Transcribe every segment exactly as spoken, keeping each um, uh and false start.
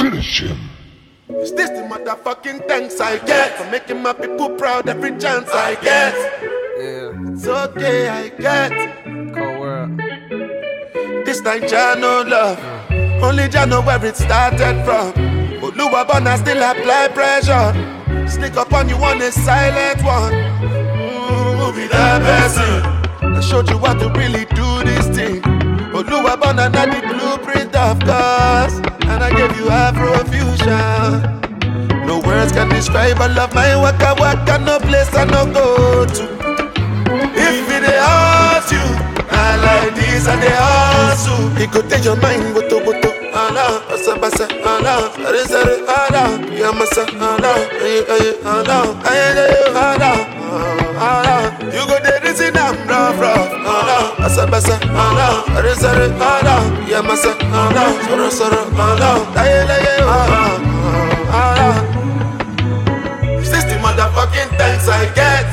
Finish him. Is this the motherfucking thanks I get for making my people proud every chance I get? Yeah, It's okay, I get. cold world. This night Jah no love, only Jah know where it started from. Oluwa Bona still apply pressure. Sneak up on you on a silent one. Ooh, be that person. I showed you how to really do this thing. Oluwa Bona not the blueprint of course, and I gave you Afrofusion. No words can describe all of my waka waka, no place I no go to. If it hurts you, I like this and they hustle. It could take your mind, but to but to Allah, basa basa Allah, sare sare Allah, ya masa Allah, ay ay Allah, ay ay Allah, Allah. You go there, this in I'm rough rough Allah, basa basa Allah, sare sare Allah, ya masa Allah, sare sare Allah, ay ay Allah, Allah. Is this the motherfucking thanks I get?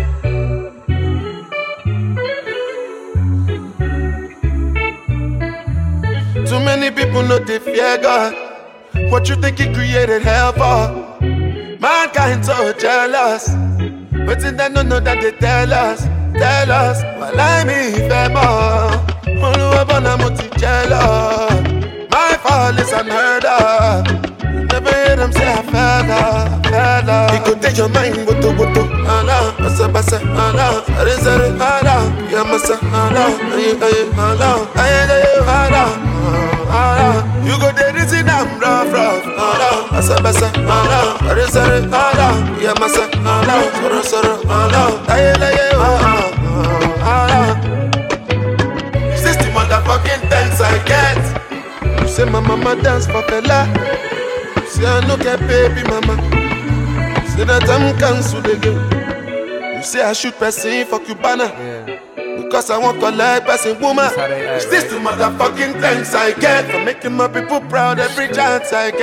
Too many people know they fear God. What you think He created hell for? Mankind so jealous, but then they don't know that they tell us, tell us. Well, I mean, famous. Oluwa Bona multi jealous. My fall is unheard of. Never hear them say I fell off, fell off. He could take your mind, but to, but to, Allah, basa basa, Allah, sare sare, Allah, ya masa, Allah, ay ay, Allah, ay ay, Allah. You go there, this in I'm rough, rough. Allah, basa basa, Allah, sare sare, Allah, ya masa, Allah, sare sare, Allah, ay ay, Allah, Allah. Is this the motherfucking thanks I get? You say my mama dance for fella. Say I no get baby mama. Say that I'm cancel again. You say I shoot person for Cubana. Yeah. Because I want to like person woman. Is this the motherfucking thanks I get for making my people proud every chance I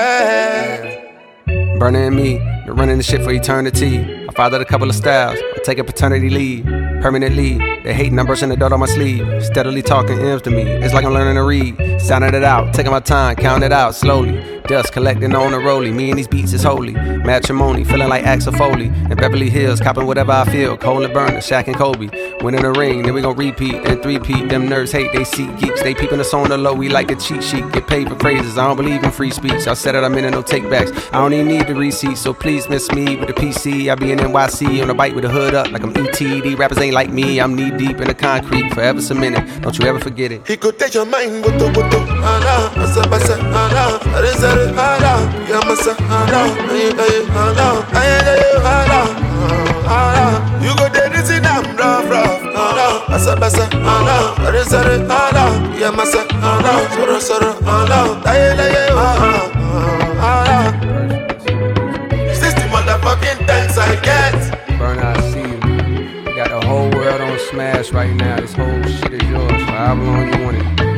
get? Burner and me, you're running the shit for eternity. I fathered a couple of styles, I take a paternity leave. Permanently, they hating, I'm brushing the dirt on my sleeve. Steadily talking M's to me, it's like I'm learning to read. Sounding it out, taking my time, counting it out slowly. Dust collecting on a rollie, me and these beats is holy. Matrimony, feeling like Axel Foley. In Beverly Hills, copping whatever I feel. Cole and Burner, Shaq and Kobe. Winning the ring, then we gon' repeat and three-peat. Them nerds hate, they seek geeks. They peeping us on the low, we like a cheat sheet. Get paid for phrases, I don't believe in free speech. I said it, I'm in no takebacks. I don't even need the receipt, so please miss me with the P C. I be in N Y C on a bike with the hood up like I'm E T. These rappers ain't like me, I'm knee deep in the concrete, forever cemented. Don't you ever forget it. He could take your mind, but to, but to, Allah, basa basa, Allah, sare sare, Allah, ya masa, Allah, ay ay, Allah, ay ay, Allah, Allah. You go there, this in I'm rough, rough, Allah, basa basa, Allah, sare sare, Allah, ya masa, Allah, sare sare, Allah, ay ay, Allah, Allah. Is this the motherfucking thanks I get? Burner, I see you. You got the whole world on smash right now. This whole shit is yours for however long you want it.